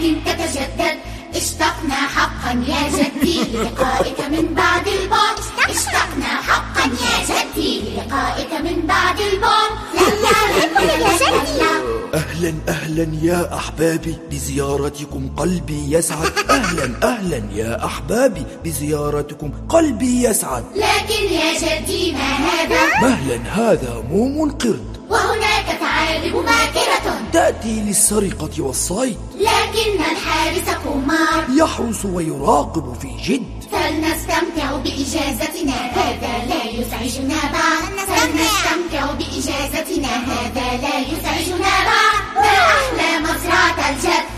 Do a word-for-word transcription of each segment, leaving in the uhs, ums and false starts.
ولكن تتجدد. اشتقنا حقا يا جدي للقائك من بعد البعد. اشتقنا حقا يا جدي للقائك من بعد البعد. لا لا لا يا جدي. أهلا أهلا يا أحبابي بزيارتكم قلبي يسعد. أهلا أهلا يا أحبابي بزيارتكم قلبي يسعد. لكن يا جدي ما هذا؟ مهلا، هذا موم قرد، وهناك ثعالب ماكرة تأتي للسرقة والصيد، لكن الحارس كومار يحرس ويراقب في جد. فلنستمتع بإجازتنا، هذا لا يزعجنا بعد. فلنستمتع بإجازتنا، هذا لا يزعجنا بعد. ما أحلى مزرعة الجد.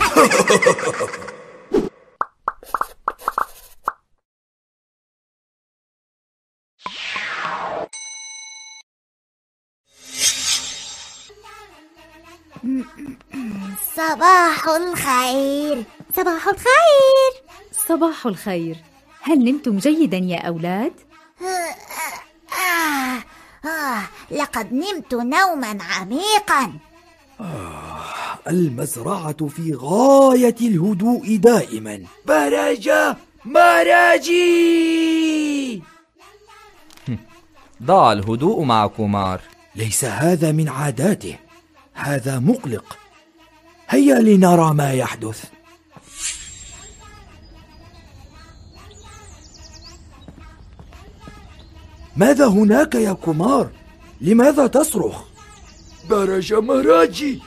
صباح الخير. صباح الخير. صباح الخير. هل نمتم جيدا يا أولاد؟ آه آه لقد نمت نوما عميقا. آه المزرعة في غاية الهدوء دائما. براجة مراجي. ضاع الهدوء مع كومار. ليس هذا من عاداته، هذا مقلق. هيا لنرى ما يحدث. ماذا هناك يا كومار؟ لماذا تصرخ؟ برجة مراجي.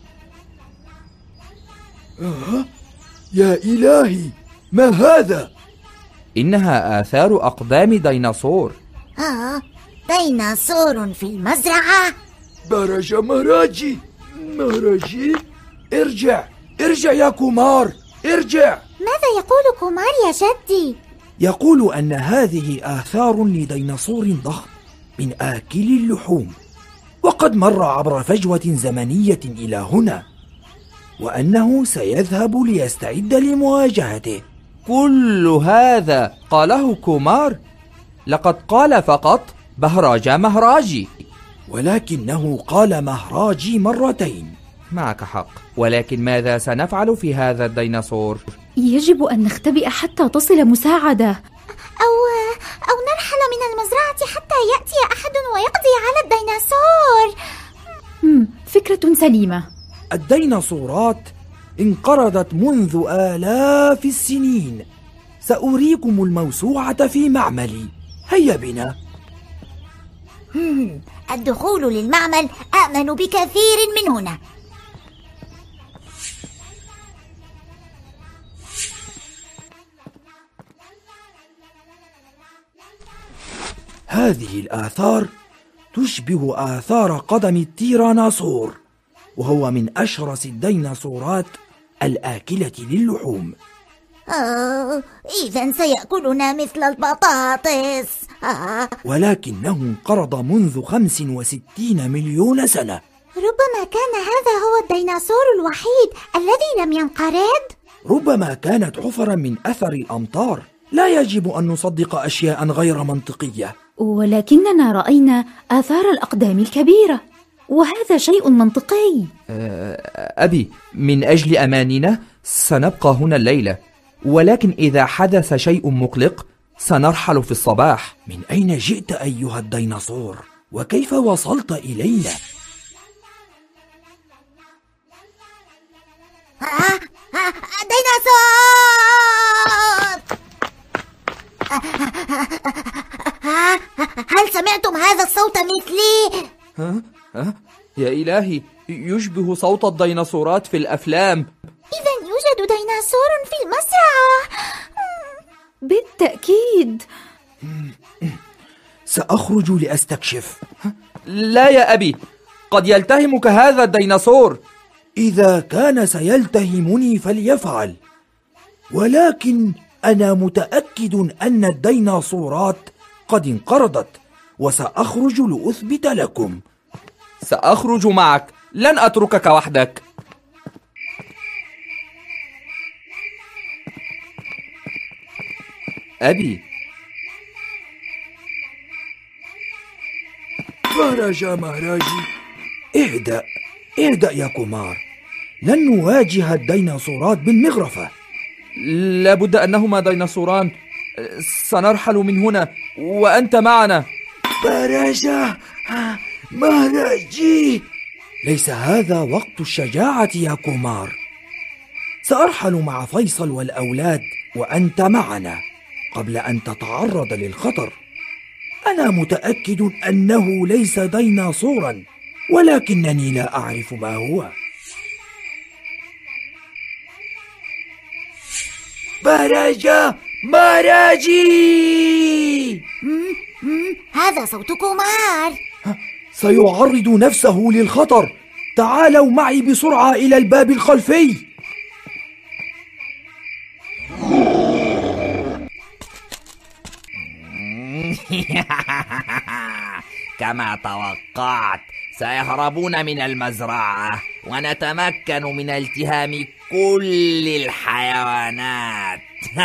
آه؟ يا إلهي، ما هذا؟ إنها آثار أقدام ديناصور. آه ديناصور في المزرعة. برجة مراجي مراجي ارجع ارجع يا كومار، ارجع. ماذا يقول كومار يا جدي؟ يقول أن هذه آثار لديناصور ضخم من آكل اللحوم، وقد مر عبر فجوة زمنية إلى هنا، وأنه سيذهب ليستعد لمواجهته. كل هذا قاله كومار؟ لقد قال فقط بهراجة مهراجي، ولكنه قال مهراجي مرتين. معك حق، ولكن ماذا سنفعل في هذا الديناصور؟ يجب أن نختبئ حتى تصل مساعدة، أو أو نرحل من المزرعة حتى يأتي أحد ويقضي على الديناصور. مم. فكرة سليمة. الديناصورات انقرضت منذ آلاف السنين. سأريكم الموسوعة في معملي، هيا بنا. الدخول للمعمل أأمن بكثير من هنا. هذه الآثار تشبه آثار قدم التيراناصور، وهو من أشرس الديناصورات الآكلة للحوم. آه، إذن سيأكلنا مثل البطاطس. آه. ولكنه انقرض منذ خمس وستين مليون سنة. ربما كان هذا هو الديناصور الوحيد الذي لم ينقرض. ربما كانت حفرا من أثر الأمطار. لا يجب أن نصدق أشياء غير منطقية. ولكننا رأينا آثار الأقدام الكبيرة، وهذا شيء منطقي. أبي، من أجل أماننا سنبقى هنا الليلة، ولكن إذا حدث شيء مقلق سنرحل في الصباح. من أين جئت أيها الديناصور؟ وكيف وصلت إلينا؟ آه، آه، ديناصور! هل سمعتم هذا الصوت مثلي؟ ها؟ ها؟ يا إلهي، يشبه صوت الديناصورات في الأفلام. إذن يوجد ديناصور في المزرعة. بالتأكيد. سأخرج لأستكشف. لا يا أبي، قد يلتهمك هذا الديناصور. إذا كان سيلتهمني فليفعل، ولكن أنا متأكد أن الديناصورات قد انقرضت، وسأخرج لأثبت لكم. سأخرج معك، لن أتركك وحدك. أبي. مهراجا مهراجي، اهدأ اهدأ يا كومار. لن نواجه الديناصورات بالمغرفة. لابد أنهما ديناصوران. سنرحل من هنا وأنت معنا. باراجا، مهراجي، ليس هذا وقت الشجاعة يا كومار. سأرحل مع فيصل والأولاد وأنت معنا قبل أن تتعرض للخطر. أنا متأكد أنه ليس ديناصورا، ولكنني لا أعرف ما هو. باراجا، ماراجي! مم، مم، هذا صوت كومار. سيعرض نفسه للخطر. تعالوا معي بسرعة إلى الباب الخلفي. كما توقعت، سيهربون من المزرعة ونتمكن من التهام كل الحيوانات.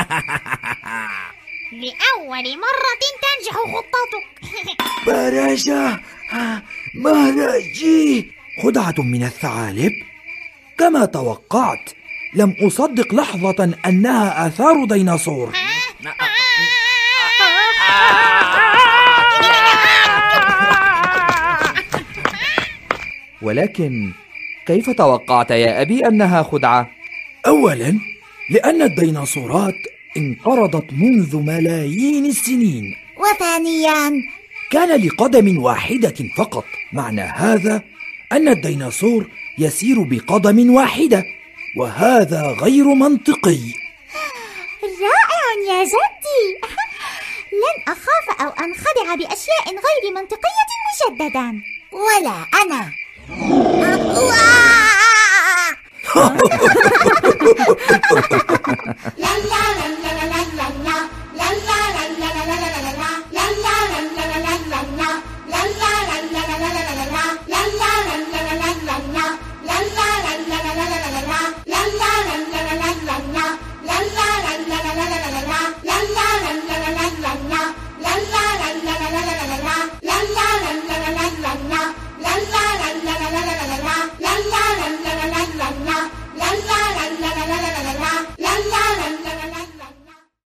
لأول مرة تنجح خطتك. باراجا، مهراجي، خدعة من الثعالب؟ كما توقعت، لم أصدق لحظة أنها آثار ديناصور. ولكن كيف توقعت يا أبي أنها خدعة؟ أولا، لأن الديناصورات انقرضت منذ ملايين السنين. وثانيا، كان لقدم واحدة فقط. معنى هذا أن الديناصور يسير بقدم واحدة، وهذا غير منطقي. رائع يا جدي. لن أخاف أو أنخدع بأشياء غير منطقية مجددا. ولا أنا.